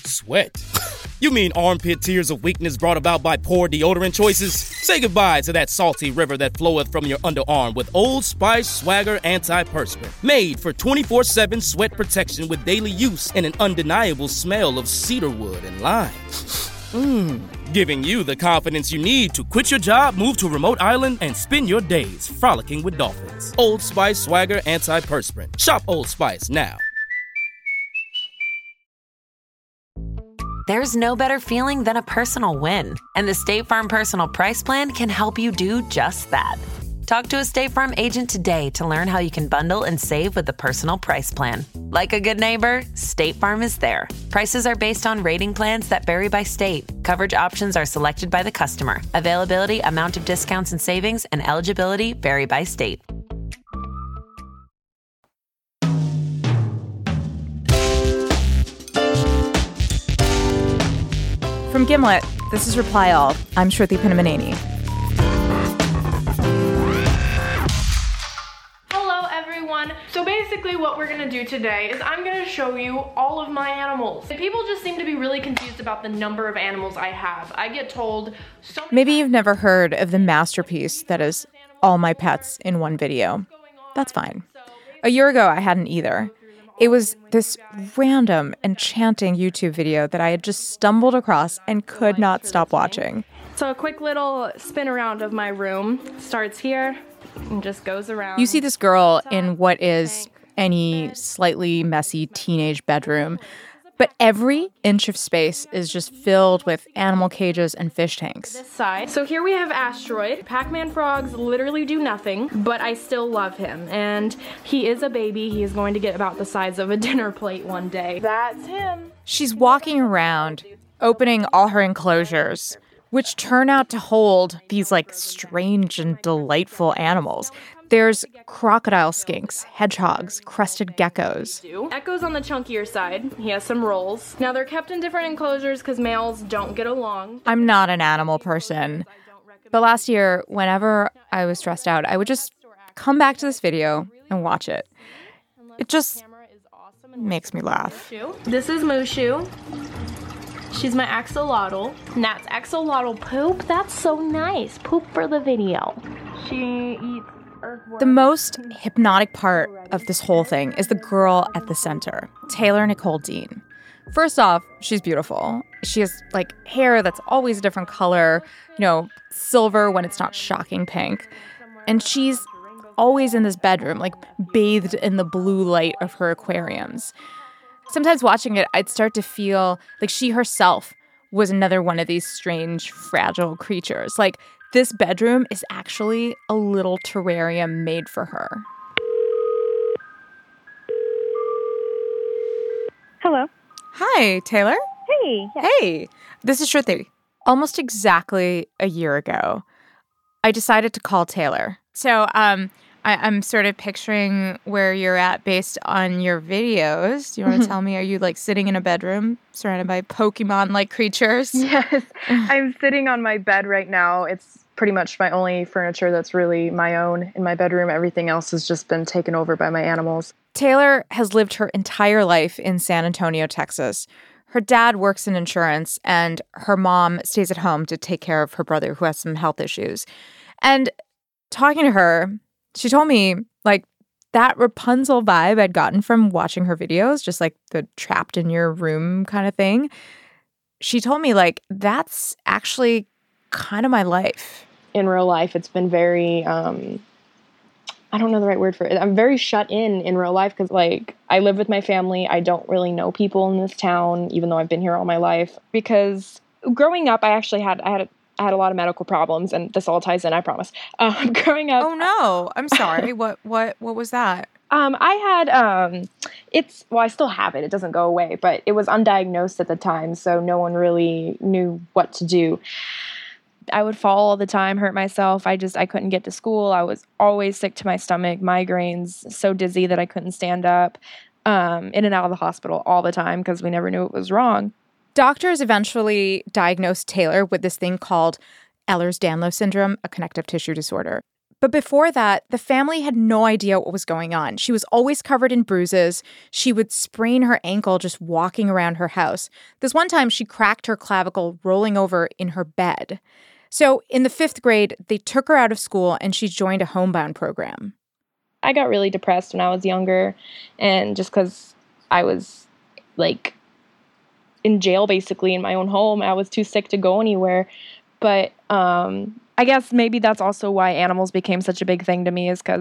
Sweat? You mean armpit tears of weakness brought about by poor deodorant choices? Say goodbye to that salty river that floweth from your underarm with Old Spice Swagger Antiperspirant. Made for 24/7 sweat protection with daily use and an undeniable smell of cedarwood and lime. Giving you the confidence you need to quit your job, move to a remote island, and spend your days frolicking with dolphins. Old Spice Swagger Antiperspirant. Shop Old Spice now. There's no better feeling than a personal win, and the State Farm Personal Price Plan can help you do just that. Talk to a State Farm agent today to learn how you can bundle and save with the Personal Price Plan. Like a good neighbor, State Farm is there. Prices are based on rating plans that vary by state. Coverage options are selected by the customer. Availability, amount of discounts and savings, and eligibility vary by state. From Gimlet, this is Reply All. I'm Shruti Pinnamaneni. Hello, everyone. So basically what we're gonna do today is I'm gonna show you all of my animals. And people just seem to be really confused about the number of animals I have. I get told so many Maybe you've never heard of the masterpiece that is all my pets in one video. That's fine. A year ago, I hadn't either. It was this random, enchanting YouTube video that I had just stumbled across and could not stop watching. So a quick little spin around of my room starts here and just goes around. You see this girl in what is any slightly messy teenage bedroom, but every inch of space is just filled with animal cages and fish tanks. This side. So here we have Asteroid. Pac-Man frogs literally do nothing, but I still love him. And he is a baby. He is going to get about the size of a dinner plate one day. That's him. She's walking around, opening all her enclosures, which turn out to hold these strange and delightful animals. There's crocodile skinks, hedgehogs, crested geckos. Echo's on the chunkier side. He has some rolls. Now they're kept in different enclosures because males don't get along. I'm not an animal person, but last year, whenever I was stressed out, I would just come back to this video and watch it. It just makes me laugh. This is Mushu. She's my axolotl. And that's axolotl poop. That's so nice. Poop for the video. She eats earthworms. The most hypnotic part of this whole thing is the girl at the center, Taylor Nicole Dean. First off, she's beautiful. She has hair that's always a different color, silver when it's not shocking pink. And she's always in this bedroom, bathed in the blue light of her aquariums. Sometimes watching it, I'd start to feel like she herself was another one of these strange, fragile creatures. This bedroom is actually a little terrarium made for her. Hello. Hi, Taylor. Hey. Yeah. Hey. This is Shruti. Almost exactly a year ago, I decided to call Taylor. So, I'm sort of picturing where you're at based on your videos. Do you want to tell me, are you sitting in a bedroom surrounded by Pokemon-like creatures? Yes. I'm sitting on my bed right now. It's pretty much my only furniture that's really my own in my bedroom. Everything else has just been taken over by my animals. Taylor has lived her entire life in San Antonio, Texas. Her dad works in insurance, and her mom stays at home to take care of her brother who has some health issues. And talking to her, she told me, that Rapunzel vibe I'd gotten from watching her videos, just the trapped in your room kind of thing. She told me, that's actually kind of my life. In real life, it's been very, I don't know the right word for it. I'm very shut in real life because, I live with my family. I don't really know people in this town, even though I've been here all my life. Because growing up, I had a lot of medical problems, and this all ties in, I promise. Growing up... Oh, no. I'm sorry. What was that? I had, I still have it. It doesn't go away, but it was undiagnosed at the time, so no one really knew what to do. I would fall all the time, hurt myself. I couldn't get to school. I was always sick to my stomach, migraines, so dizzy that I couldn't stand up, in and out of the hospital all the time because we never knew what was wrong. Doctors eventually diagnosed Taylor with this thing called Ehlers-Danlos syndrome, a connective tissue disorder. But before that, the family had no idea what was going on. She was always covered in bruises. She would sprain her ankle just walking around her house. This one time, she cracked her clavicle rolling over in her bed. So in the 5th grade, they took her out of school and she joined a homebound program. I got really depressed when I was younger, and just because I was like in jail basically in my own home, I was too sick to go anywhere. But I guess maybe that's also why animals became such a big thing to me, is because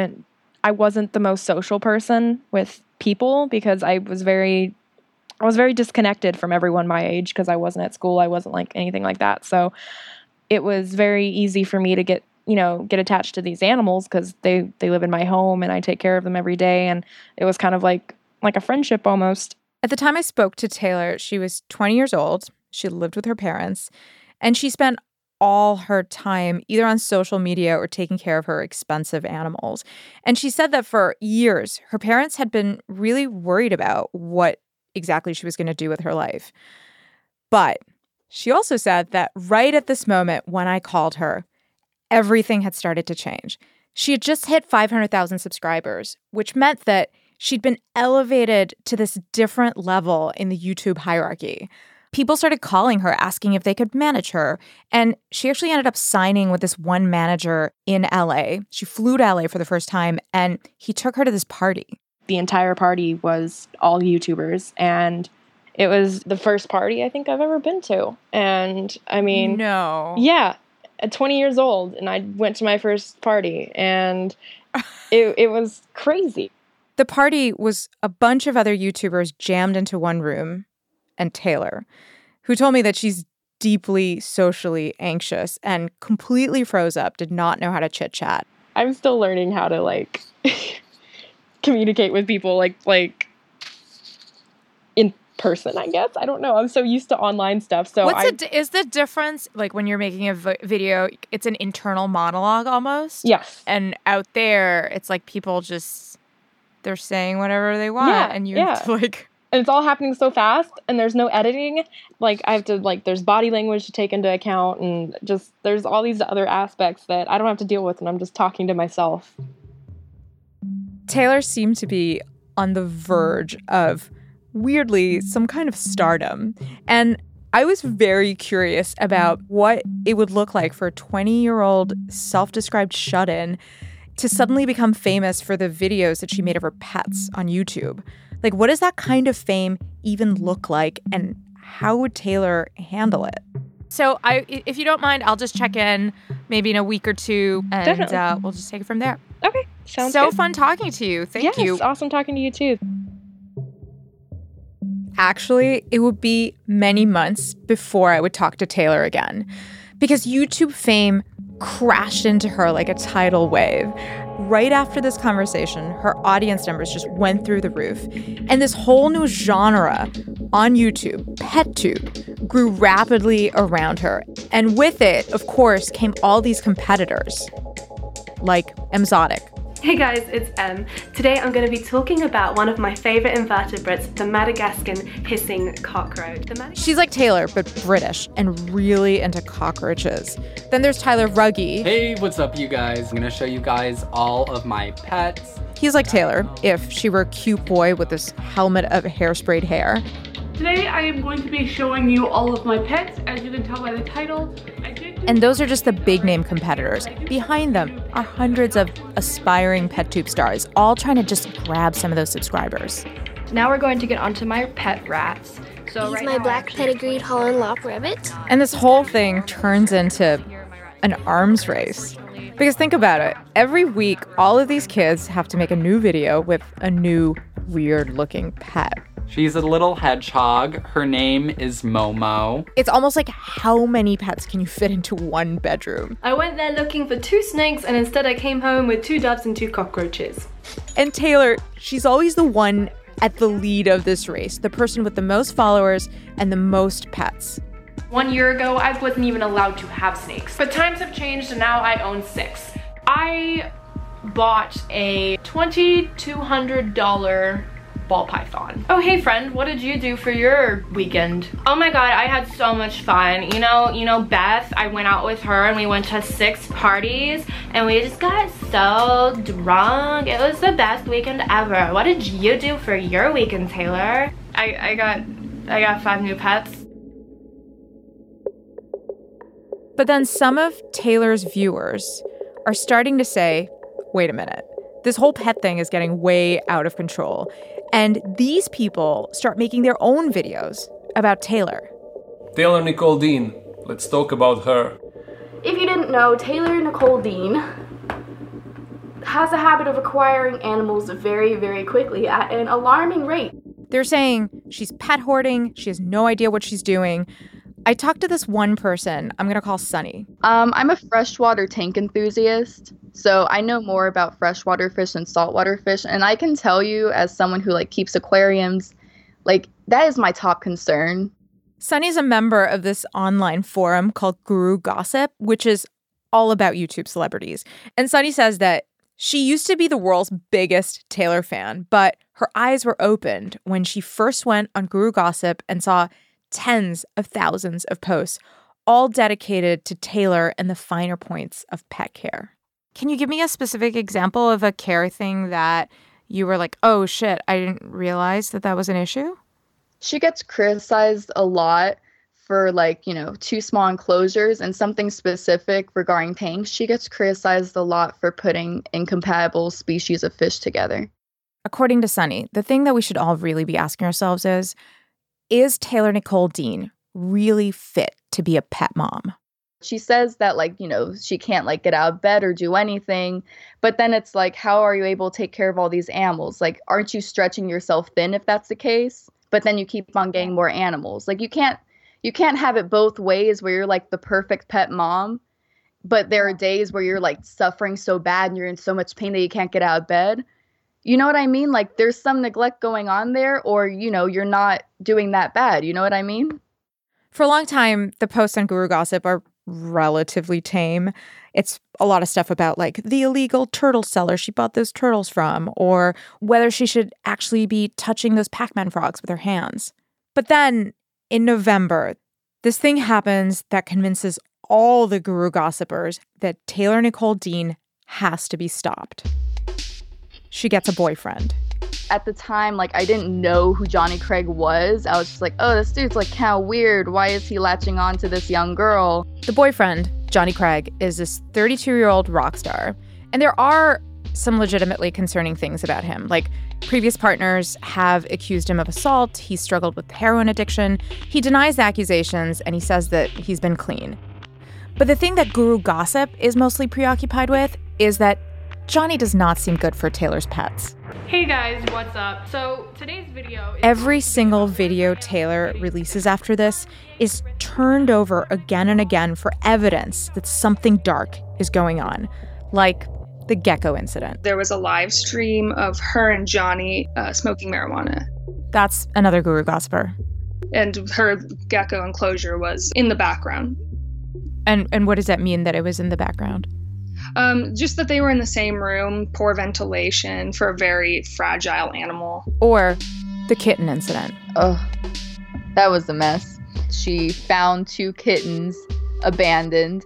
I wasn't the most social person with people, because I was very disconnected from everyone my age because I wasn't at school. I wasn't like anything like that. So it was very easy for me to get attached to these animals because they live in my home and I take care of them every day. And it was kind of like a friendship almost. At the time I spoke to Taylor, she was 20 years old. She lived with her parents, and she spent all her time either on social media or taking care of her expensive animals. And she said that for years, her parents had been really worried about what exactly she was going to do with her life. But she also said that right at this moment when I called her, everything had started to change. She had just hit 500,000 subscribers, which meant that she'd been elevated to this different level in the YouTube hierarchy. People started calling her, asking if they could manage her. And she actually ended up signing with this one manager in LA. She flew to LA for the first time, and he took her to this party. The entire party was all YouTubers, and it was the first party I think I've ever been to. And I mean, no. Yeah, at 20 years old, and I went to my first party, and it was crazy. The party was a bunch of other YouTubers jammed into one room, and Taylor, who told me that she's deeply socially anxious and completely froze up, did not know how to chit-chat. I'm still learning how to, like, communicate with people, like in person, I guess. I don't know. I'm so used to online stuff. So is the difference, like, when you're making a video, it's an internal monologue almost? Yes. And out there, it's like people just, they're saying whatever they want. And you have to, like... And it's all happening so fast, and there's no editing. Like, I have to, like, there's body language to take into account, and just, there's all these other aspects that I don't have to deal with, and I'm just talking to myself. Taylor seemed to be on the verge of, weirdly, some kind of stardom. And I was very curious about what it would look like for a 20-year-old self-described shut-in to suddenly become famous for the videos that she made of her pets on YouTube. Like, what does that kind of fame even look like, and how would Taylor handle it? So, if you don't mind, I'll just check in maybe in a week or two, and we'll just take it from there. Okay, sounds so good. Fun talking to you. Thank you. Yes, awesome talking to you too. Actually, it would be many months before I would talk to Taylor again, because YouTube fame crashed into her like a tidal wave. Right after this conversation, her audience numbers just went through the roof. And this whole new genre on YouTube, PetTube, grew rapidly around her. And with it, of course, came all these competitors, like Emzotic. Hey guys, it's Em. Today I'm going to be talking about one of my favorite invertebrates, the Madagascan hissing cockroach. She's like Taylor, but British and really into cockroaches. Then there's Tyler Ruggie. Hey, what's up, you guys? I'm going to show you guys all of my pets. He's like Taylor, if she were a cute boy with this helmet of hairsprayed hair. Today I am going to be showing you all of my pets. As you can tell by the title, and those are just the big name competitors. Behind them are hundreds of aspiring PetTube stars, all trying to just grab some of those subscribers. Now we're going to get onto my pet rats. So he's my black pedigreed Holland Lop rabbit. And this whole thing turns into an arms race. Because think about it. Every week, all of these kids have to make a new video with a new weird-looking pet. She's a little hedgehog. Her name is Momo. It's almost like, how many pets can you fit into one bedroom? I went there looking for 2 snakes, and instead I came home with 2 doves and 2 cockroaches. And Taylor, she's always the one at the lead of this race, the person with the most followers and the most pets. 1 year ago, I wasn't even allowed to have snakes. But times have changed, and now I own 6. I bought a $2,200 ball python. Oh, hey friend, what did you do for your weekend? Oh my god, I had so much fun. You know, Beth, I went out with her and we went to 6 parties and we just got so drunk. It was the best weekend ever. What did you do for your weekend, Taylor? I got 5 new pets. But then some of Taylor's viewers are starting to say, wait a minute, this whole pet thing is getting way out of control. And these people start making their own videos about Taylor. Taylor Nicole Dean. Let's talk about her. If you didn't know, Taylor Nicole Dean has a habit of acquiring animals very, very quickly at an alarming rate. They're saying she's pet hoarding, she has no idea what she's doing. I talked to this one person I'm going to call Sunny. I'm a freshwater tank enthusiast, so I know more about freshwater fish than saltwater fish, and I can tell you as someone who keeps aquariums, that is my top concern. Sunny's a member of this online forum called Guru Gossip, which is all about YouTube celebrities. And Sunny says that she used to be the world's biggest Taylor fan, but her eyes were opened when she first went on Guru Gossip and saw tens of thousands of posts, all dedicated to Taylor and the finer points of pet care. Can you give me a specific example of a care thing that you were like, oh shit, I didn't realize that was an issue? She gets criticized a lot for too small enclosures, and something specific regarding tanks. She gets criticized a lot for putting incompatible species of fish together. According to Sunny, the thing that we should all really be asking ourselves is Taylor Nicole Dean really fit to be a pet mom? She says that, she can't, get out of bed or do anything. But then it's how are you able to take care of all these animals? Aren't you stretching yourself thin if that's the case? But then you keep on getting more animals. You can't have it both ways where you're, the perfect pet mom. But there are days where you're, suffering so bad and you're in so much pain that you can't get out of bed. You know what I mean? There's some neglect going on there, or, you're not doing that bad. You know what I mean? For a long time, the posts on Guru Gossip are relatively tame. It's a lot of stuff about, the illegal turtle seller she bought those turtles from, or whether she should actually be touching those Pac-Man frogs with her hands. But then, in November, this thing happens that convinces all the Guru Gossipers that Taylor Nicole Dean has to be stopped. She gets a boyfriend. At the time, I didn't know who Johnny Craig was. I was just oh, this dude's kind of weird. Why is he latching on to this young girl? The boyfriend, Johnny Craig, is this 32-year-old rock star. And there are some legitimately concerning things about him. Previous partners have accused him of assault. He struggled with heroin addiction. He denies the accusations, and he says that he's been clean. But the thing that Guru Gossip is mostly preoccupied with is that Johnny does not seem good for Taylor's pets. Hey guys, what's up? So today's video is every single video Taylor releases after this is turned over again and again for evidence that something dark is going on, like the gecko incident. There was a live stream of her and Johnny smoking marijuana. That's another Guru Gossiper. And her gecko enclosure was in the background. And what does that mean that it was in the background? Just that they were in the same room, poor ventilation for a very fragile animal. Or the kitten incident. Oh, that was a mess. She found 2 kittens abandoned,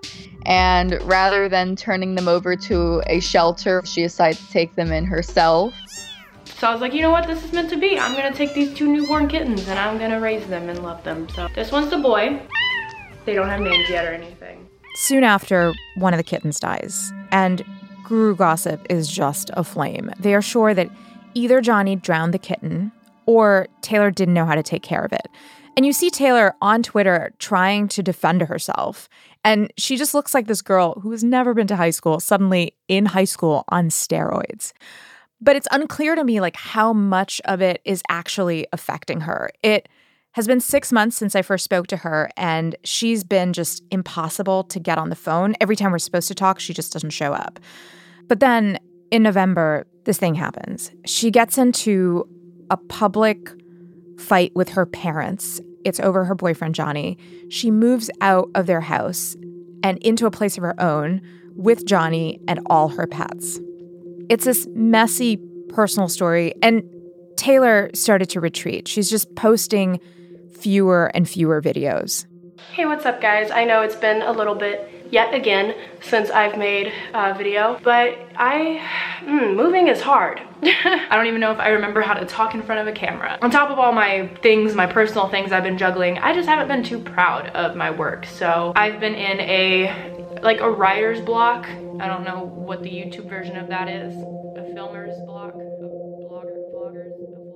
and rather than turning them over to a shelter, she decided to take them in herself. So I was like, you know what, this is meant to be. I'm gonna take these 2 newborn kittens and I'm gonna raise them and love them. So this one's the boy. They don't have names yet or anything. Soon after, one of the kittens dies, and Guru Gossip is just aflame. They are sure that either Johnny drowned the kitten or Taylor didn't know how to take care of it. And you see Taylor on Twitter trying to defend herself, and she just looks like this girl who has never been to high school, suddenly in high school on steroids. But it's unclear to me how much of it is actually affecting her. It has been 6 months since I first spoke to her, and she's been just impossible to get on the phone. Every time we're supposed to talk, she just doesn't show up. But then in November, this thing happens. She gets into a public fight with her parents. It's over her boyfriend, Johnny. She moves out of their house and into a place of her own with Johnny and all her pets. It's this messy personal story, and Taylor started to retreat. She's just posting fewer and fewer videos. Hey, what's up, guys? I know it's been a little bit yet again since I've made a video, but moving is hard. I don't even know if I remember how to talk in front of a camera. On top of all my things, my personal things I've been juggling, I just haven't been too proud of my work. So I've been in a writer's block. I don't know what the YouTube version of that is. A filmer's block, vloggers.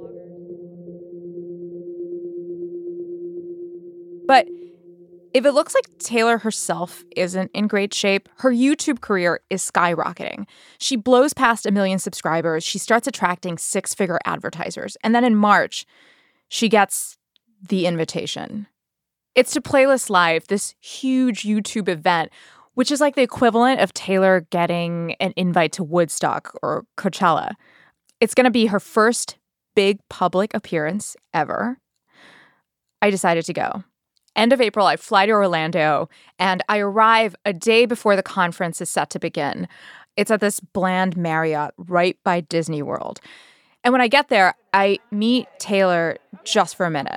But if it looks like Taylor herself isn't in great shape, her YouTube career is skyrocketing. She blows past 1 million subscribers. She starts attracting 6-figure advertisers. And then in March, she gets the invitation. It's to Playlist Live, this huge YouTube event, which is like the equivalent of Taylor getting an invite to Woodstock or Coachella. It's going to be her first big public appearance ever. I decided to go. End of April, I fly to Orlando, and I arrive a day before the conference is set to begin. It's at this bland Marriott right by Disney World. And when I get there, I meet Taylor just for a minute.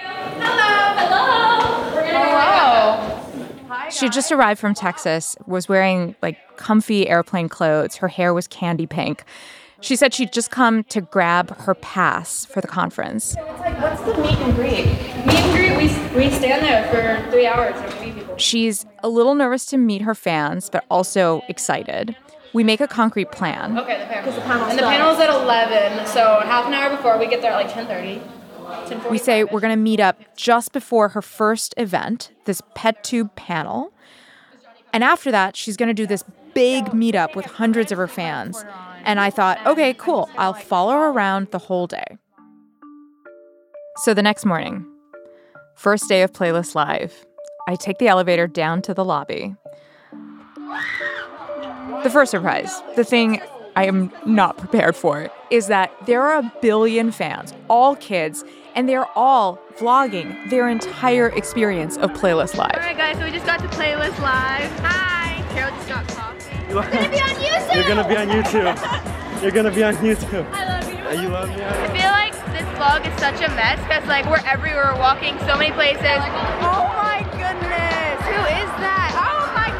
Hello. She just arrived from Texas, was wearing comfy airplane clothes. Her hair was candy pink. She said she'd just come to grab her pass for the conference. So it's what's the meet and greet? Meet and greet, we stand there for 3 hours and we meet people. She's a little nervous to meet her fans, but also excited. We make a concrete plan. Okay, the panel's at 11, so half an hour before, we get there at 10:30. We say we're going to meet up just before her first event, this PetTube panel. And after that, she's going to do this big meetup with hundreds of her fans. And I thought, okay, cool. I'll follow her around the whole day. So the next morning, first day of Playlist Live, I take the elevator down to the lobby. The first surprise, the thing I am not prepared for, is that there are 1 billion fans, all kids, and they're all vlogging their entire experience of Playlist Live. All right, guys, so we just got to Playlist Live. Hi! Carol just got coffee. We're gonna be on YouTube! You're gonna be on YouTube. You're gonna be on YouTube. I love you. You love me? I feel like this vlog is such a mess because we're everywhere, we're walking so many places. Oh my goodness! Who is that? Oh my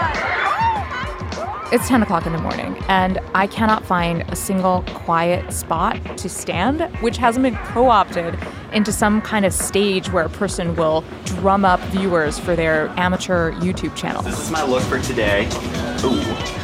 god! It's 10 o'clock in the morning, and I cannot find a single quiet spot to stand, which hasn't been co-opted into some kind of stage where a person will drum up viewers for their amateur YouTube channel. This is my look for today. Ooh.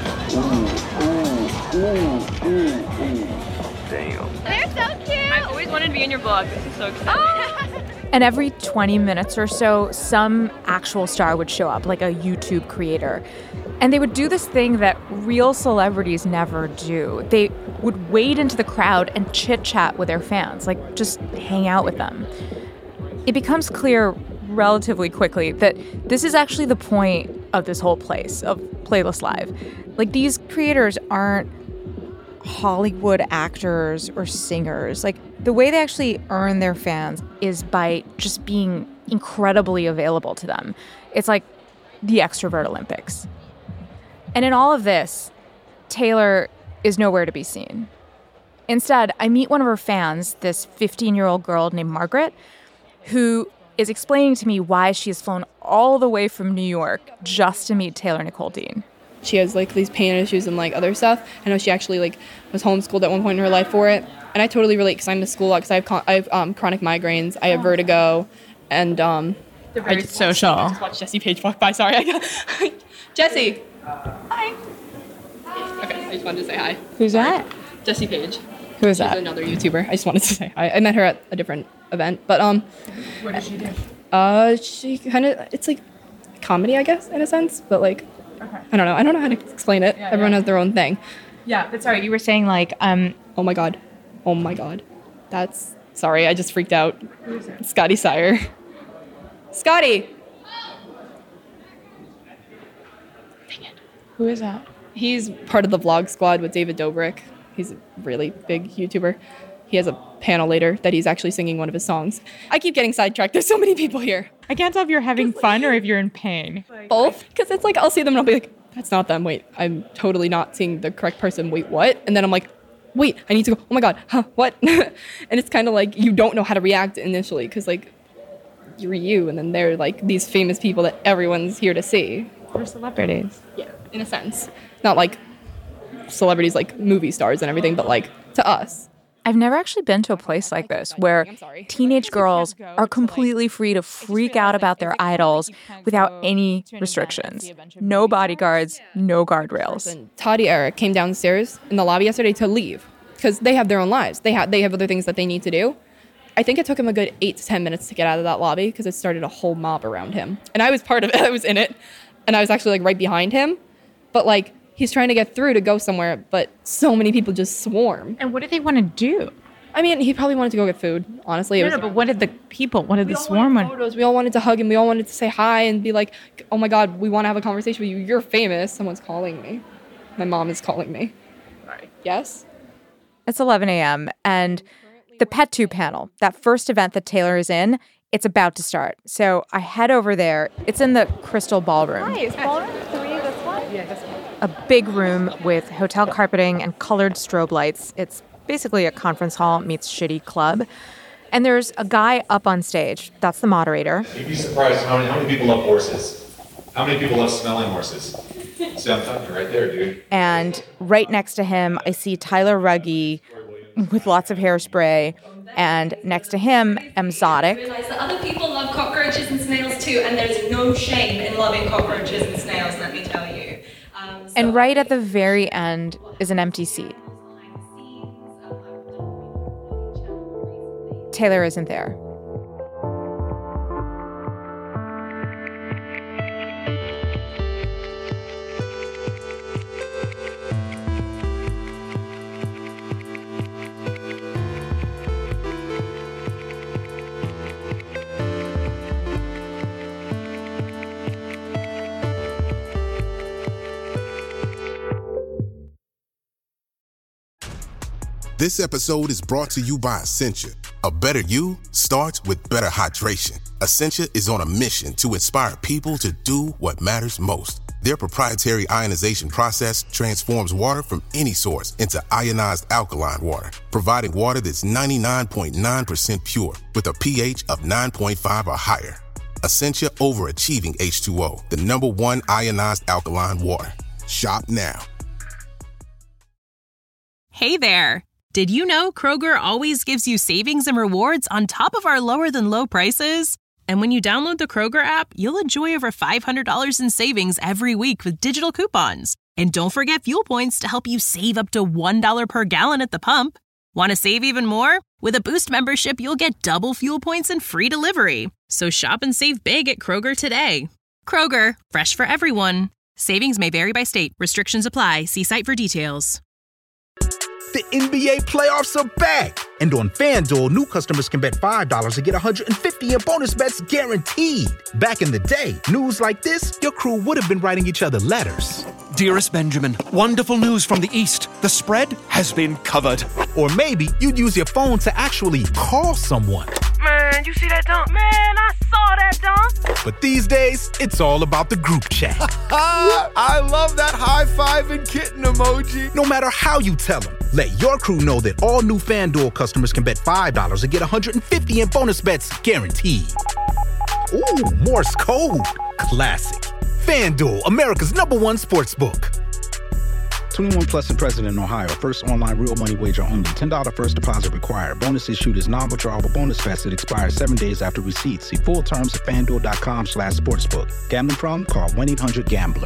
Damn. They're so cute! I've always wanted to be in your vlog. This is so exciting. Oh. And every 20 minutes or so, some actual star would show up, like a YouTube creator. And they would do this thing that real celebrities never do. They would wade into the crowd and chit-chat with their fans, just hang out with them. It becomes clear relatively quickly that this is actually the point of this whole place, of Playlist Live. These creators aren't Hollywood actors or singers. The way they actually earn their fans is by just being incredibly available to them. It's like the extrovert Olympics. And in all of this, Taylor is nowhere to be seen. Instead, I meet one of her fans, this 15-year-old girl named Margaret, who is explaining to me why she has flown all the way from New York just to meet Taylor Nicole Dean. She has these pain issues and other stuff. I know she actually was homeschooled at one point in her life for it, and I totally relate because I miss school a lot because I have chronic migraines, I have vertigo, and they're very social. I just watched Jesse Page walk by. Sorry, Jesse. Hi. Okay, I just wanted to say hi. Who's that? Jesse Page. Who is that? She's another YouTuber. I just wanted to say hi. I met her at a different event, but what does she do? She kind of it's comedy, I guess, in a sense, but okay. I don't know how to explain it. Everyone has their own thing. Yeah, but sorry, you were saying oh my god, that's sorry, I just freaked out. Who is it? Scotty Sire. Scotty. Dang it. Who is that? He's part of the Vlog Squad with David Dobrik. He's a really big YouTuber. He has a panel later that he's actually singing one of his songs. I keep getting sidetracked. There's so many people here. I can't tell if you're having fun or if you're in pain. Both, because it's I'll see them and I'll be that's not them. Wait, I'm totally not seeing the correct person. Wait, what? And then I'm wait, I need to go. Oh my God, huh, what? And it's kind of like you don't know how to react initially because like you're you, and then they're like these famous people that everyone's here to see. They're celebrities. Yeah, in a sense. Not like celebrities like movie stars and everything, but like to us. I've never actually been to a place like this where teenage girls are completely free to freak out about their idols without any restrictions. No bodyguards, no guardrails. And Toddy Eric came downstairs in the lobby yesterday to leave because they have their own lives. They have other things that they need to do. I think it took him a good 8 to 10 minutes to get out of that lobby because it started a whole mob around him. And I was part of it. I was in it. And I was actually like right behind him. But like he's trying to get through to go somewhere, but so many people just swarm. And what did they want to do? I mean, he probably wanted to go get food, honestly. But what did the swarm want? Photos. We all wanted to hug him. We all wanted to say hi and be like, oh my God, we want to have a conversation with you. You're famous. Someone's calling me. My mom is calling me. Sorry. Yes? It's 11 a.m. and the Pet Tube panel, that first event that Taylor is in, it's about to start. So I head over there. It's in the Crystal Ballroom. Hi, is Ballroom 3 this one? Yeah, this one. A big room with hotel carpeting and colored strobe lights. It's basically a conference hall meets shitty club. And there's a guy up on stage. That's the moderator. You'd be surprised how many people love horses. How many people love smelling horses? See, I'm telling you right there, dude. And right next to him, I see Tyler Ruggie with lots of hairspray. And next to him, Emzotic. I realize that other people love cockroaches and snails too, and there's no shame in loving cockroaches and snails, let me tell you. And right at the very end is an empty seat. Taylor isn't there. This episode is brought to you by Essentia. A better you starts with better hydration. Essentia is on a mission to inspire people to do what matters most. Their proprietary ionization process transforms water from any source into ionized alkaline water, providing water that's 99.9% pure with a pH of 9.5 or higher. Essentia overachieving H2O, the #1 ionized alkaline water. Shop now. Hey there. Did you know Kroger always gives you savings and rewards on top of our lower-than-low prices? And when you download the Kroger app, you'll enjoy over $500 in savings every week with digital coupons. And don't forget fuel points to help you save up to $1 per gallon at the pump. Want to save even more? With a Boost membership, you'll get double fuel points and free delivery. So shop and save big at Kroger today. Kroger, fresh for everyone. Savings may vary by state. Restrictions apply. See site for details. The NBA playoffs are back. And on FanDuel, new customers can bet $5 to get $150 in bonus bets guaranteed. Back in the day, news like this, your crew would have been writing each other letters. Dearest Benjamin, wonderful news from the East. The spread has been covered. Or maybe you'd use your phone to actually call someone. Man, you see that dunk? Man, I saw that dunk. But these days, it's all about the group chat. I love that high-five and kitten emoji. No matter how you tell them, let your crew know that all new FanDuel customers can bet $5 to get $150 in bonus bets guaranteed. Ooh, Morse code. Classic. FanDuel, America's #1 sportsbook. 21 plus and present in Ohio. First online real money wager only. $10 first deposit required. Bonus issued is non-withdrawable bonus vest that expires 7 days after receipt. See full terms at FanDuel.com/sportsbook. Gambling problem? Call 1-800-GAMBLER.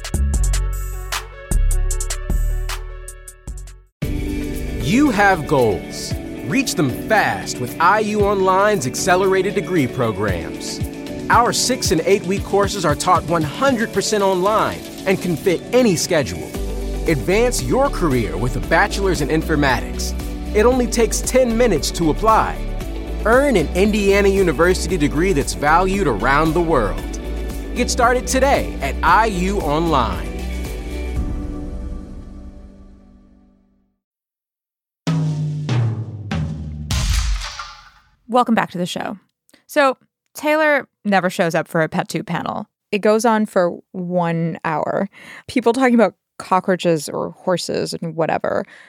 You have goals. Reach them fast with IU Online's accelerated degree programs. Our 6- and 8-week courses are taught 100% online and can fit any schedule. Advance your career with a bachelor's in informatics. It only takes 10 minutes to apply. Earn an Indiana University degree that's valued around the world. Get started today at IU Online. Welcome back to the show. So Taylor never shows up for a Pet Tube panel. It goes on for 1 hour. People talking about cockroaches or horses and whatever.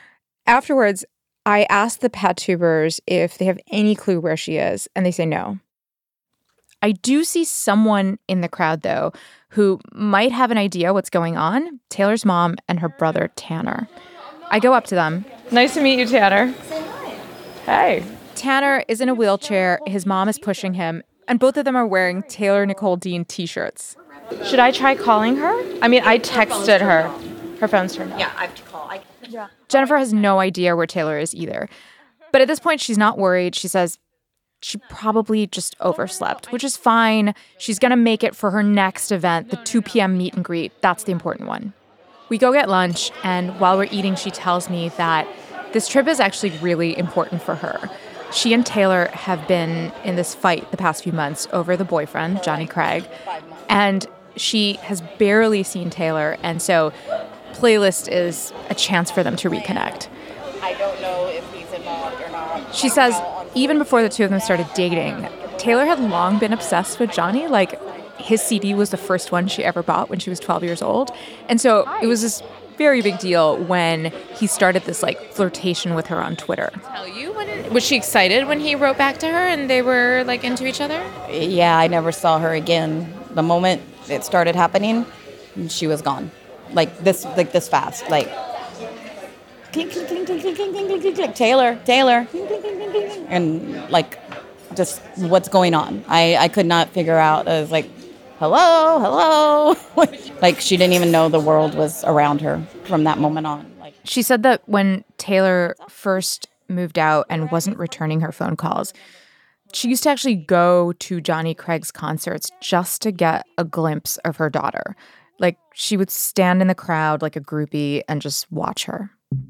Afterwards, I asked the pet tubers if they have any clue where she is, and they say no. I do see someone in the crowd, though, who might have an idea what's going on. Taylor's mom and her brother, Tanner. I go up to them. Nice to meet you, Tanner. Say hi. Hey. Tanner is in a wheelchair. His mom is pushing him, and both of them are wearing Taylor Nicole Dean t-shirts. Should I try calling her? I mean, I texted her. Her phone's turned off. Yeah, I have to call. Jennifer has no idea where Taylor is either. But at this point, she's not worried. She says she probably just overslept, which is fine. She's going to make it for her next event, the 2 p.m. meet and greet. That's the important one. We go get lunch, and while we're eating, she tells me that this trip is actually really important for her. She and Taylor have been in this fight the past few months over the boyfriend, Johnny Craig, and she has barely seen Taylor, and so Playlist is a chance for them to reconnect. I don't know if he's involved or not. She says even before the two of them started dating, Taylor had long been obsessed with Johnny. Like, his CD was the first one she ever bought when she was 12 years old. And so it was this very big deal when he started this, like, flirtation with her on Twitter. Was she excited when he wrote back to her and they were, like, into each other? Yeah, I never saw her again. The moment it started happening, she was gone. Like this fast. Like, clink, clink, clink, clink, clink, clink, clink, clink, clink. Taylor, clink, clink, clink, clink, clink. And, like, just what's going on. I could not figure out. I was like, hello. Like, she didn't even know the world was around her from that moment on. Like, she said that when Taylor first moved out and wasn't returning her phone calls, she used to actually go to Johnny Craig's concerts just to get a glimpse of her daughter. Like, she would stand in the crowd like a groupie and just watch her.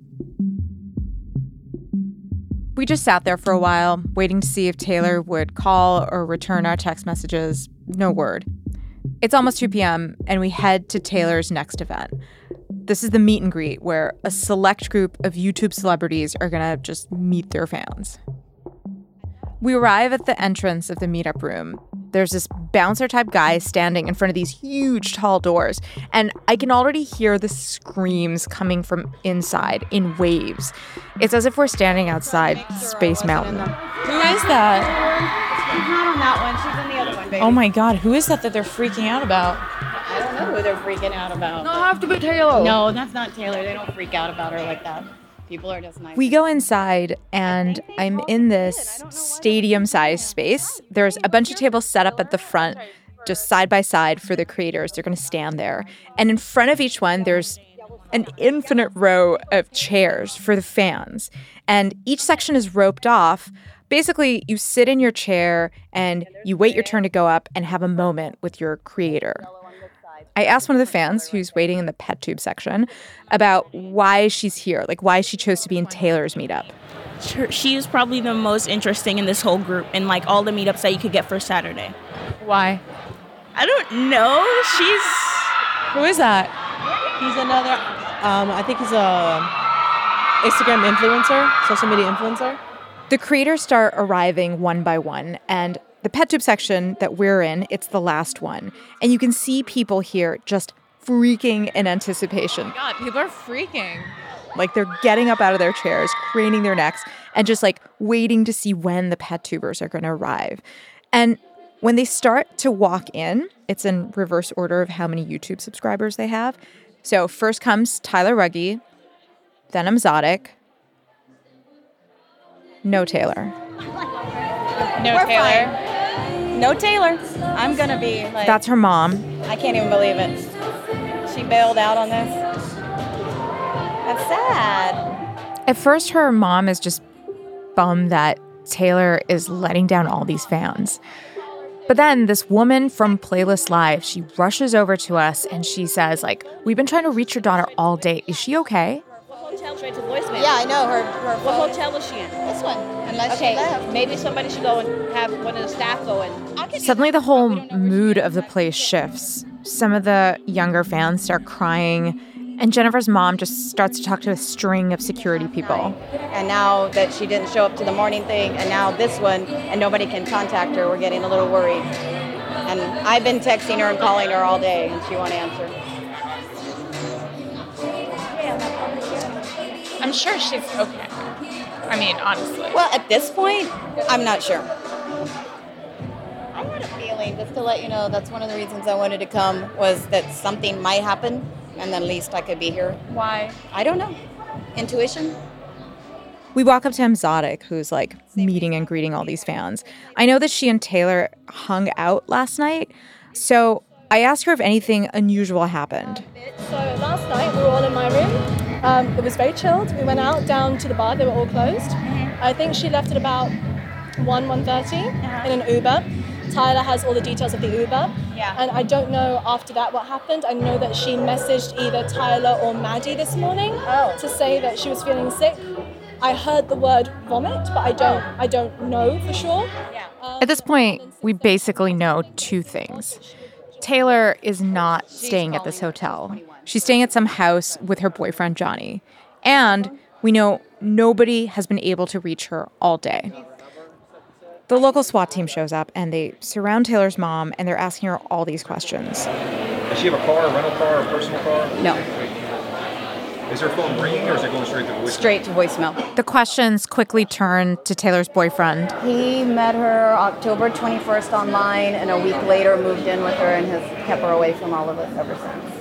We just sat there for a while, waiting to see if Taylor would call or return our text messages. No word. It's almost 2 p.m., and we head to Taylor's next event. This is the meet and greet, where a select group of YouTube celebrities are going to just meet their fans. We arrive at the entrance of the meetup room. There's this bouncer-type guy standing in front of these huge, tall doors, and I can already hear the screams coming from inside in waves. It's as if we're standing outside Space Mountain. Who is that? she's not on that one. She's in the other one, baby. Oh my God, who is that they're freaking out about? I don't know who they're freaking out about. No, have to be Taylor. No, that's not Taylor. They don't freak out about her like that. People are just nice. We go inside, and I'm in this stadium-sized space. There's a bunch of tables set up at the front, just side by side for the creators. They're going to stand there. And in front of each one, there's an infinite row of chairs for the fans. And each section is roped off. Basically, you sit in your chair, and you wait your turn to go up and have a moment with your creator. I asked one of the fans, who's waiting in the pet tube section, about why she's here, like why she chose to be in Taylor's meetup. She is probably the most interesting in this whole group, in like all the meetups that you could get for Saturday. Why? I don't know. Who is that? He's another, I think he's a Instagram influencer, social media influencer. The creators start arriving one by one, and the pet tube section that we're in, it's the last one. And you can see people here just freaking in anticipation. Oh my God, people are freaking. Like, they're getting up out of their chairs, craning their necks, and just like waiting to see when the pet tubers are going to arrive. And when they start to walk in, it's in reverse order of how many YouTube subscribers they have. So first comes Tyler Ruggie, then Amzotic. No Taylor. No Taylor. Fine. No Taylor. I'm going to be like... That's her mom. I can't even believe it. She bailed out on this. That's sad. At first, her mom is just bummed that Taylor is letting down all these fans. But then this woman from Playlist Live, she rushes over to us and she says, like, we've been trying to reach your daughter all day. Is she okay? Hotel straight to voicemail. Yeah, I know. Her What hotel is she in? This one. Unless okay, she left. maybe somebody should go and have one of the staff go and... Suddenly, the whole mood of the place shifts. Some of the younger fans start crying, and Jennifer's mom just starts to talk to a string of security people. And now that she didn't show up to the morning thing, and now this one, and nobody can contact her, we're getting a little worried. And I've been texting her and calling her all day, and she won't answer. I'm sure she's okay. I mean, honestly. Well, at this point, I'm not sure. I had a feeling, just to let you know, that's one of the reasons I wanted to come, was that something might happen, and then at least I could be here. Why? I don't know. Intuition? We walk up to Emzotic, who's like meeting and greeting all these fans. I know that she and Taylor hung out last night, so I asked her if anything unusual happened. So last night we were all in my room. It was very chilled. We went out down to the bar. They were all closed. I think she left at about 1:30 in an Uber. Tyler has all the details of the Uber. Yeah. And I don't know after that what happened. I know that she messaged either Tyler or Maddie this morning to say that she was feeling sick. I heard the word vomit, but I don't know for sure. At this point, we basically know two things. Taylor is not staying at this hotel. She's staying at some house with her boyfriend, Johnny. And we know nobody has been able to reach her all day. The local SWAT team shows up, and they surround Taylor's mom, and they're asking her all these questions. Does she have a car, a rental car, a personal car? No. Is her phone ringing or is it going straight to voicemail? Straight to voicemail. The questions quickly turn to Taylor's boyfriend. He met her October 21st online, and a week later moved in with her and has kept her away from all of us ever since.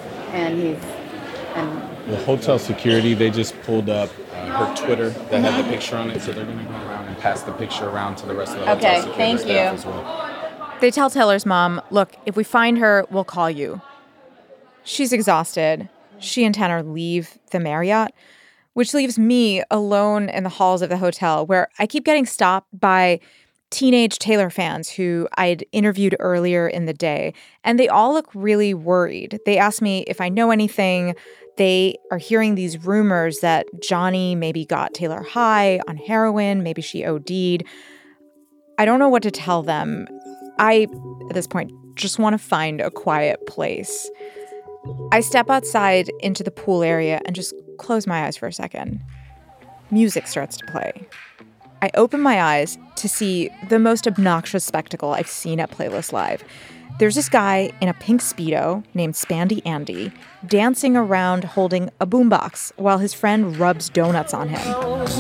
The hotel security, they just pulled up her Twitter that had the picture on it, so they're going to go around and pass the picture around to the rest of the hotel security staff as well. They tell Taylor's mom, look, if we find her, we'll call you. She's exhausted. She and Tanner leave the Marriott, which leaves me alone in the halls of the hotel, where I keep getting stopped by teenage Taylor fans who I'd interviewed earlier in the day, and they all look really worried. They ask me if I know anything. They are hearing these rumors that Johnny maybe got Taylor high on heroin, maybe she OD'd. I don't know what to tell them. I, at this point, just want to find a quiet place. I step outside into the pool area and just close my eyes for a second. Music starts to play. I open my eyes to see the most obnoxious spectacle I've seen at Playlist Live. There's this guy in a pink Speedo named Spandy Andy dancing around holding a boombox while his friend rubs donuts on him.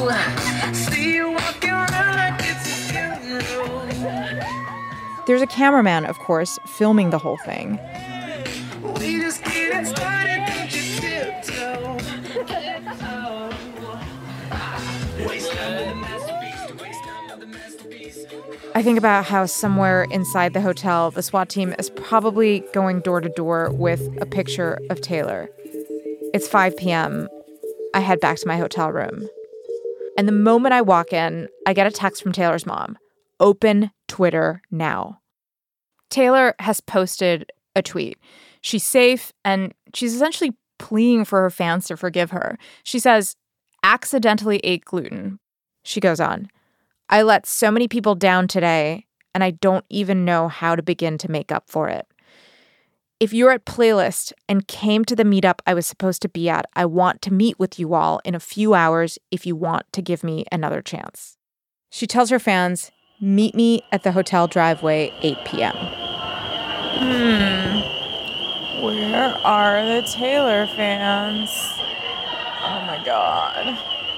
There's a cameraman, of course, filming the whole thing. I think about how somewhere inside the hotel, the SWAT team is probably going door to door with a picture of Taylor. It's 5 p.m. I head back to my hotel room. And the moment I walk in, I get a text from Taylor's mom. Open Twitter now. Taylor has posted a tweet. She's safe, and she's essentially pleading for her fans to forgive her. She says, accidentally ate gluten. She goes on, I let so many people down today, and I don't even know how to begin to make up for it. If you're at Playlist and came to the meetup I was supposed to be at, I want to meet with you all in a few hours if you want to give me another chance. She tells her fans, meet me at the hotel driveway, 8 p.m. Where are the Taylor fans? Oh my God.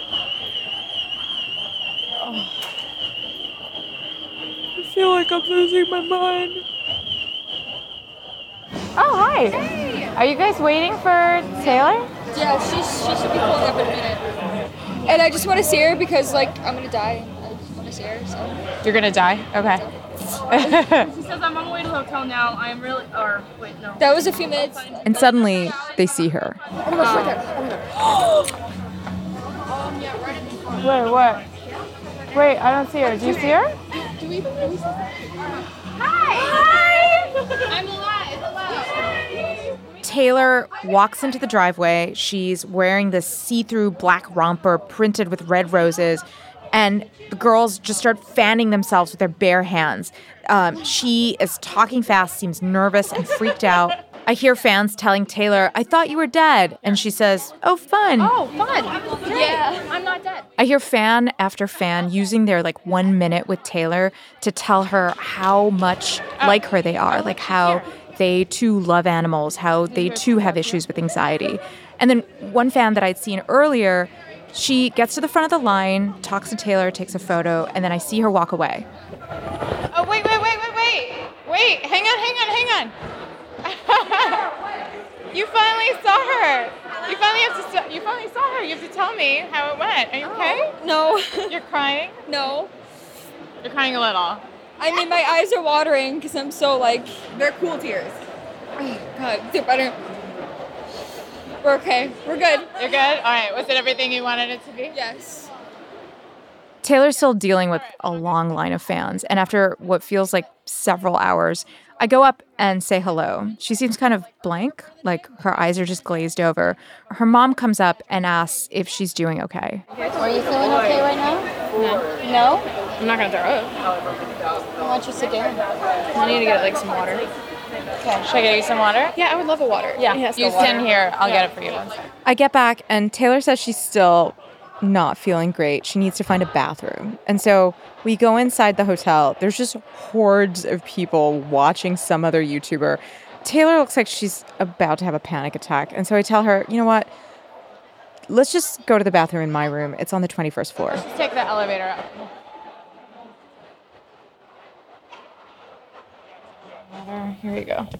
Oh. I feel like I'm losing my mind. Oh, hi. Hey. Are you guys waiting for Taylor? Yeah, she should be pulling up in a minute. And I just want to see her because, like, I'm going to die. I just want to see her, so. You're going to die? Okay. She says I'm on my way to the hotel now. I'm really, or wait, no. That was a few minutes. And suddenly, they see her. Oh my gosh, right there. Wait, what? Wait, I don't see her. Do you see her? Do we even release this? Hi! I'm alive. Taylor walks into the driveway. She's wearing this see-through black romper printed with red roses, and the girls just start fanning themselves with their bare hands. She is talking fast, seems nervous and freaked out. I hear fans telling Taylor, I thought you were dead. And she says, oh, fun. Oh, fun. Yeah, I'm not dead. I hear fan after fan using their 1 minute with Taylor to tell her how much like her they are, like how they too love animals, how they too have issues with anxiety. And then one fan that I'd seen earlier, She gets to the front of the line, talks to Taylor, takes a photo, and then I see her walk away. Oh, wait. Wait, hang on. You finally saw her. You finally saw her. You have to tell me how it went. Are you okay? No. You're crying? No. You're crying a little. I mean, my eyes are watering because I'm so like... They're cool tears. Oh, God, they're better. We're okay. We're good. You're good? All right. Was it everything you wanted it to be? Yes. Taylor's still dealing with a long line of fans, and after what feels like several hours, I go up and say hello. She seems kind of blank, like her eyes are just glazed over. Her mom comes up and asks if she's doing okay. Are you feeling okay right now? No? I'm not going to throw up. I want you to sit down. I need to get like some water. Okay. Should I get you some water? Yeah, I would love a water. Yeah, you stand here. I'll get it for you. I get back, and Taylor says she's still not feeling great. She needs to find a bathroom. And so we go inside the hotel. There's just hordes of people watching some other YouTuber. Taylor looks like she's about to have a panic attack. And so I tell her, you know what? Let's just go to the bathroom in my room. It's on the 21st floor. Let's take the elevator up. Here you go.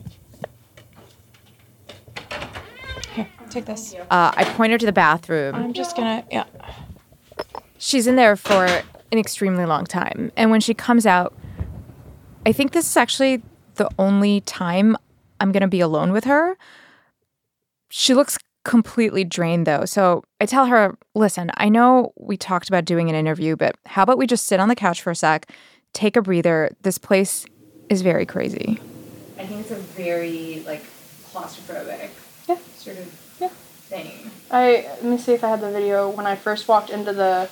Here, take this. I point her to the bathroom. I'm just gonna, yeah. She's in there for an extremely long time. And when she comes out, I think this is actually the only time I'm going to be alone with her. She looks completely drained, though. So I tell her, listen, I know we talked about doing an interview, but how about we just sit on the couch for a sec, take a breather. This place is very crazy. I think it's a very, like, claustrophobic sort of thing. Let me see if I had the video. When I first walked into the,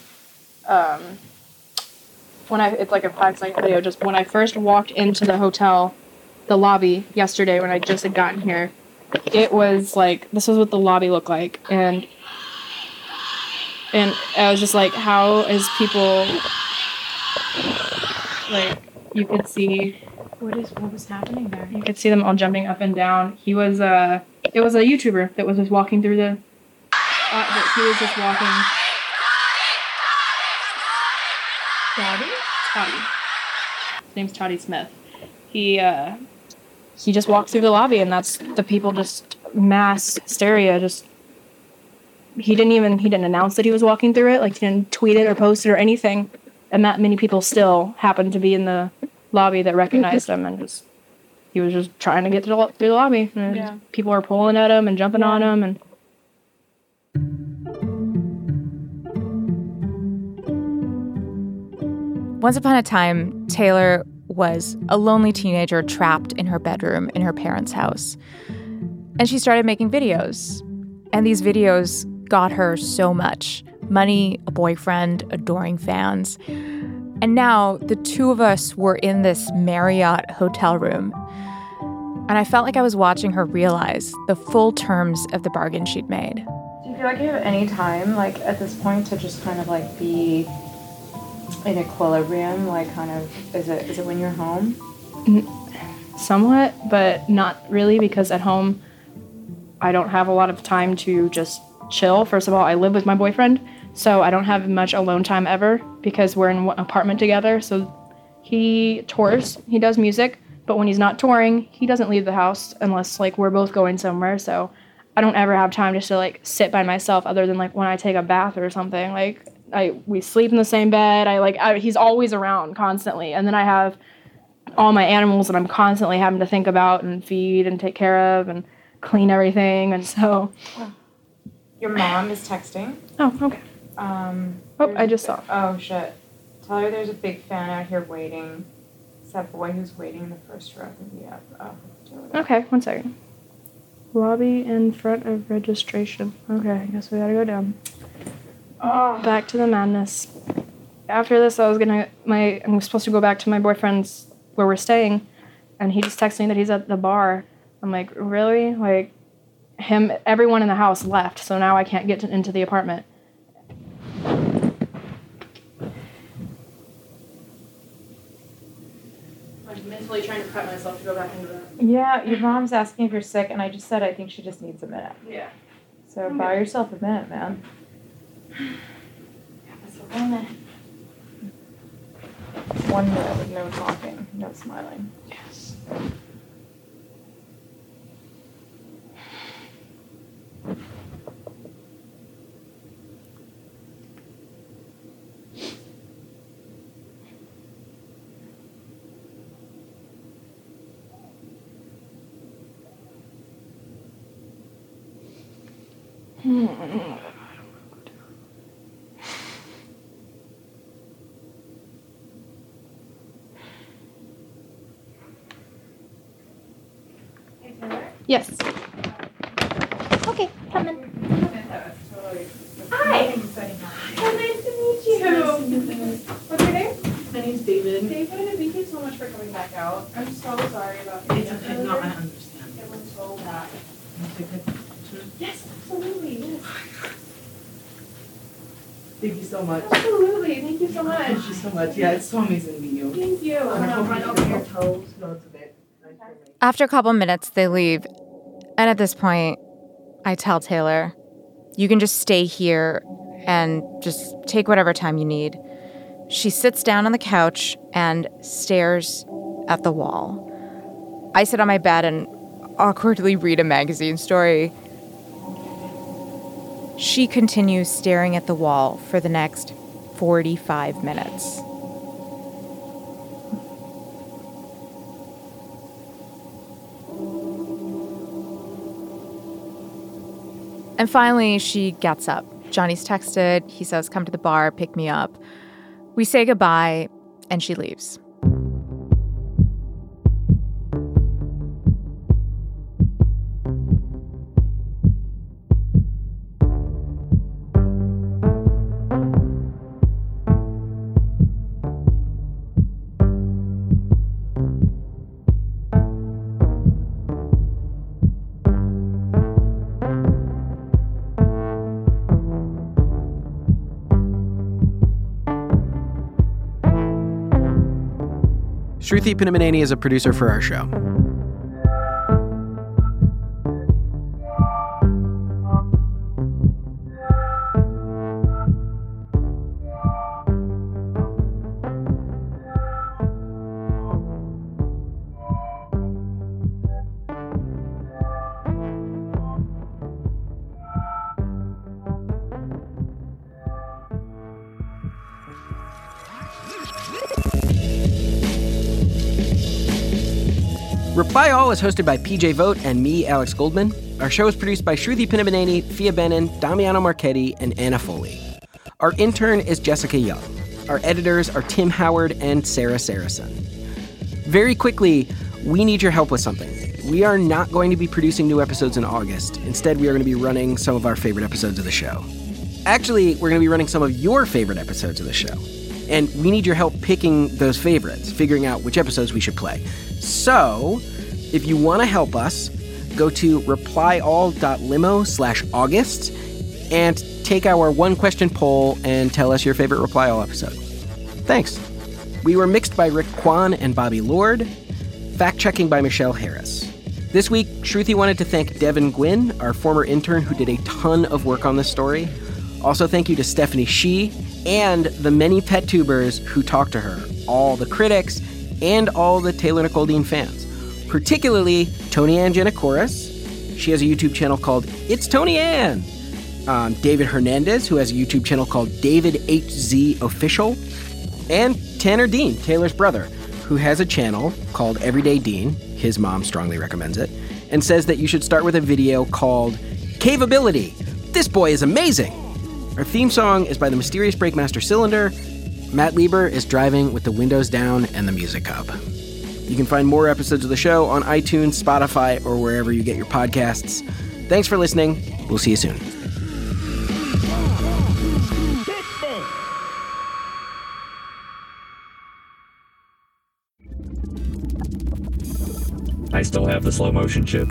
it's like a 5-second video, just when I first walked into the hotel, the lobby yesterday when I just had gotten here, it was like, this was what the lobby looked like, and I was just like, how is people, like, you could see, what was happening there? You could see them all jumping up and down. It was a YouTuber that was just walking through the, he was just walking. Toddy. His name's Toddy Smith. He just walked through the lobby, and that's the people, just mass hysteria. Just he didn't announce that he was walking through it. Like, he didn't tweet it or post it or anything. And that many people still happened to be in the lobby that recognized him, and he was just trying to get through the lobby. And people were pulling at him and jumping on him, and. Once upon a time, Taylor was a lonely teenager trapped in her bedroom in her parents' house. And she started making videos. And these videos got her so much money, a boyfriend, adoring fans. And now the two of us were in this Marriott hotel room. And I felt like I was watching her realize the full terms of the bargain she'd made. Do you feel like you have any time, like, at this point to just kind of, like, be in equilibrium, like, kind of, is it when you're home? Somewhat, but not really, because at home I don't have a lot of time to just chill. First of all, I live with my boyfriend, so I don't have much alone time ever because we're in one apartment together. So he tours, he does music, but when he's not touring, he doesn't leave the house unless, like, we're both going somewhere. So I don't ever have time just to, like, sit by myself other than, like, when I take a bath or something. Like, we sleep in the same bed. He's always around constantly. And then I have all my animals that I'm constantly having to think about and feed and take care of and clean everything. And so. Your mom is texting. Oh, okay. I just saw. Oh, shit. Tell her there's a big fan out here waiting. It's that boy who's waiting in the first row. Okay, 1 second. Lobby in front of registration. Okay, I guess we gotta go down. Back to the madness. After this, I'm supposed to go back to my boyfriend's where we're staying, and he just texted me that he's at the bar. I'm like, really? Like, everyone in the house left, so now I can't get into the apartment. I'm mentally trying to prep myself to go back into the... Yeah, your mom's asking if you're sick, and I just said I think she just needs a minute. Yeah. So buy yourself a minute, man. 1 minute with no talking, no smiling. Yes. Yes. Okay, come in. Hi. So nice to meet you. What's your name? My name's David. David, thank you so much for coming back out. I'm so sorry about the It's okay. No, I understand. It was so bad. Can I take a picture? Yes, absolutely. Yes. Thank you so much. Absolutely. Thank you so much. Thank you so much. Yeah, it's so amazing to meet you. Thank you. I'm gonna run over your toes. No, it's okay. After a couple minutes, they leave. And at this point, I tell Taylor, you can just stay here and just take whatever time you need. She sits down on the couch and stares at the wall. I sit on my bed and awkwardly read a magazine story. She continues staring at the wall for the next 45 minutes. And finally, she gets up. Johnny's texted. He says, come to the bar, pick me up. We say goodbye, and she leaves. Shruti Pinamaneni is a producer for our show. Reply All is hosted by PJ Vogt and me, Alex Goldman. Our show is produced by Shruti Pinamaneni, Fia Benin, Damiano Marchetti, and Anna Foley. Our intern is Jessica Young. Our editors are Tim Howard and Sarah Saracen. Very quickly, we need your help with something. We are not going to be producing new episodes in August. Instead, we are going to be running some of our favorite episodes of the show. Actually, we're going to be running some of your favorite episodes of the show. And we need your help picking those favorites, figuring out which episodes we should play. So, if you want to help us, go to replyall.limo/August and take our one-question poll and tell us your favorite Reply All episode. Thanks. We were mixed by Rick Kwan and Bobby Lord, fact-checking by Michelle Harris. This week, Shruti wanted to thank Devin Gwynn, our former intern who did a ton of work on this story. Also, thank you to Stephanie Shee and the many pet tubers who talked to her, all the critics, and all the Taylor Nicole Dean fans, particularly Tony Ann Giannakoris. She has a YouTube channel called It's Tony Ann. David Hernandez, who has a YouTube channel called David HZ Official. And Tanner Dean, Taylor's brother, who has a channel called Everyday Dean. His mom strongly recommends it. And says that you should start with a video called Caveability. This boy is amazing. Our theme song is by the mysterious Breakmaster Cylinder. Matt Lieber is driving with the windows down and the music up. You can find more episodes of the show on iTunes, Spotify, or wherever you get your podcasts. Thanks for listening. We'll see you soon. I still have the slow motion chip.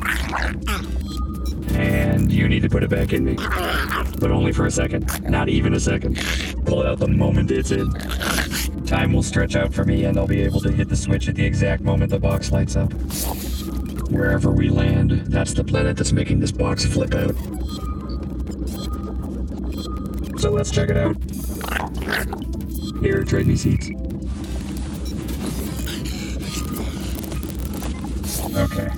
And you need to put it back in me. But only for a second. Not even a second. Pull it out the moment it's in. Time will stretch out for me and I'll be able to hit the switch at the exact moment the box lights up. Wherever we land, that's the planet that's making this box flip out. So let's check it out. Here, trade me seats. Okay.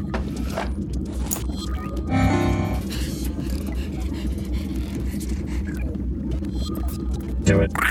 Do it.